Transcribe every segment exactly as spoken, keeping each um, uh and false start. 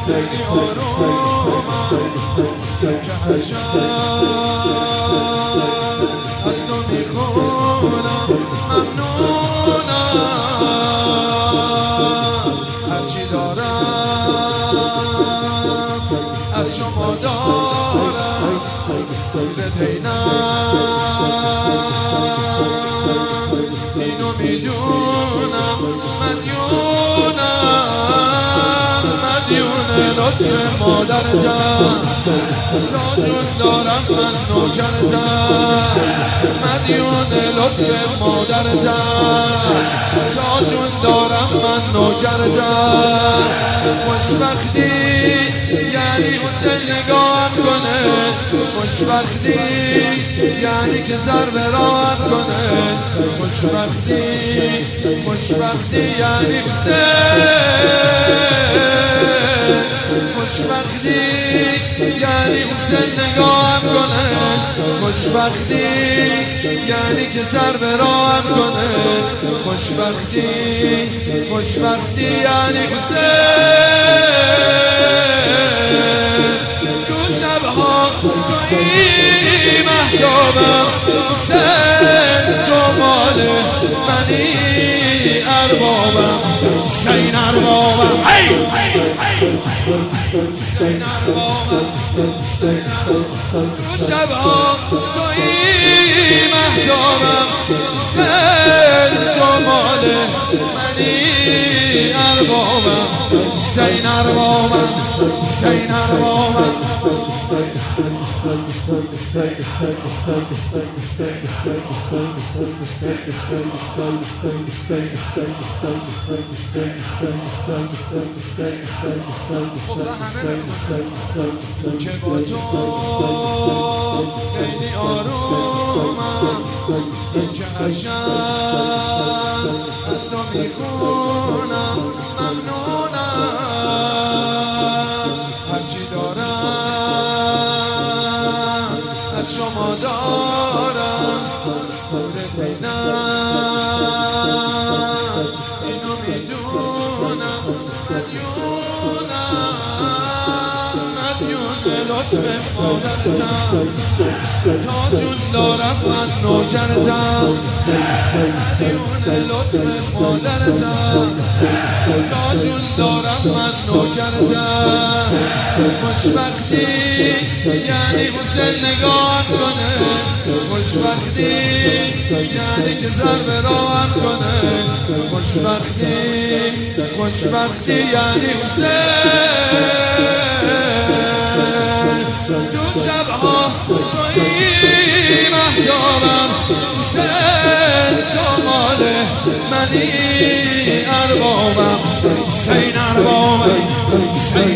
خیلی آرومم که هر شب از تو میخونم ممنونم هرچی دارم از شما دارم ببینم اینو میدونم مدیونم مدیون لطف مادرتم تا جون دارم من نوکرتم مدیون لطف مادرتم تا جون دارم من نوکرتم خوشبختی یعنی حسین نگاهم کنه خوشبختی یعنی که سر به راهم کنه خوشبختی خوشبختی یعنی حسین خوشبختی یعنی حسین نگاهم کنه خوشبختی یعنی که سر به راهم کنه خوشبختی خوشبختی یعنی حسین تو شبها توی مهتابم حسین تو مال منی اربابم حسین اربابم حسین اربابم تو شبها توی مهتابم حسین تو مال منی اربابم حسین اربابم حسین اربابم که با تو خیلی آرومم که هر شب از تو میخونم ممنونم هرچی دارم از شما دارم ببینم اینو میدونم مدیونم مدیون لطف مادرتم تا جون دارم من نوکرتم مدیون لطف مادرتم تا جون دارم من نوکرتم خوشبختی یعنی حسین نگاهم کنه خوشبختی یعنی که سر به راهم کنه خوشبختی خوشبختی یعنی حسین تو شبها توی مهتابم حسین تو مال منی اربابم حسین اربابم حسین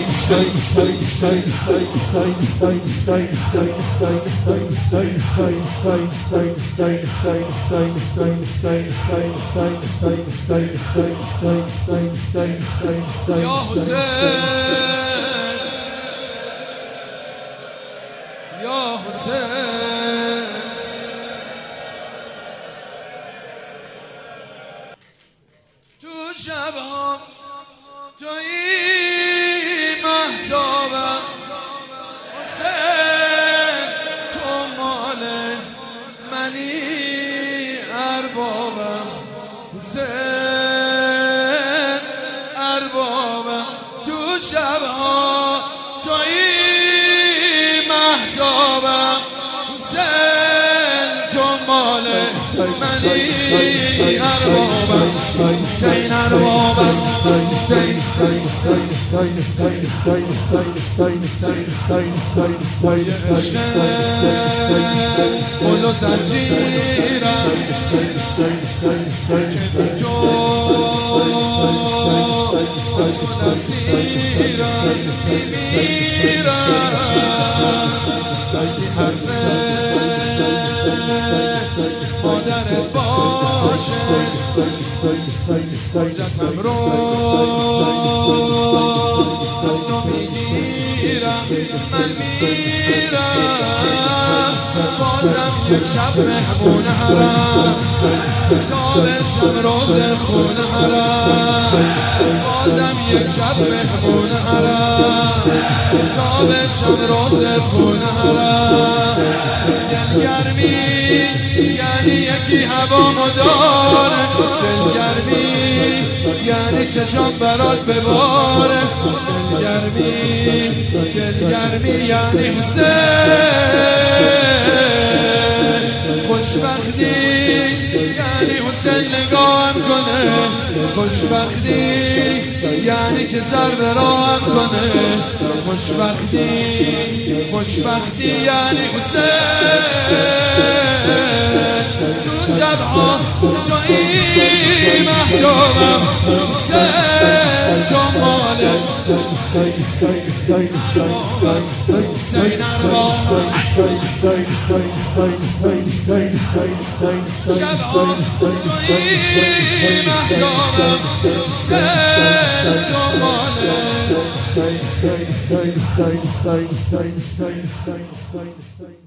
یا حسین یا حسین تو شبها توی مهتابم حسین تو مال منی اربابم حسین اربابم تو شبها توی مهتابم حسین تو مال منی اربابم حسین اربابم حسین پای عشق گل و زنجیرم که بی تو از خودم سیرم میمیرم وقتی حرف مادرت باشه حجتم رو از تو میگیرم من میرم بازم یک شب مهمون حرم تا بشم روز خون حرم بازم یک شب مهمون حرم تا به شب روزت خون حرم دلگرمی یعنی یکی هوا مداره دلگرمی یعنی چشم برات بباره دلگرمی دلگرمی یعنی حسین خوشبختی یعنی حسین نگاهم کنه خوشبختی یعنی که سر به راهم کنه خوشبختی خوشبختی یعنی حسین تو شبها تو این محجوبم حسین تو ماله حسین ارواح شبها تو این محجوبم حسین تو ماله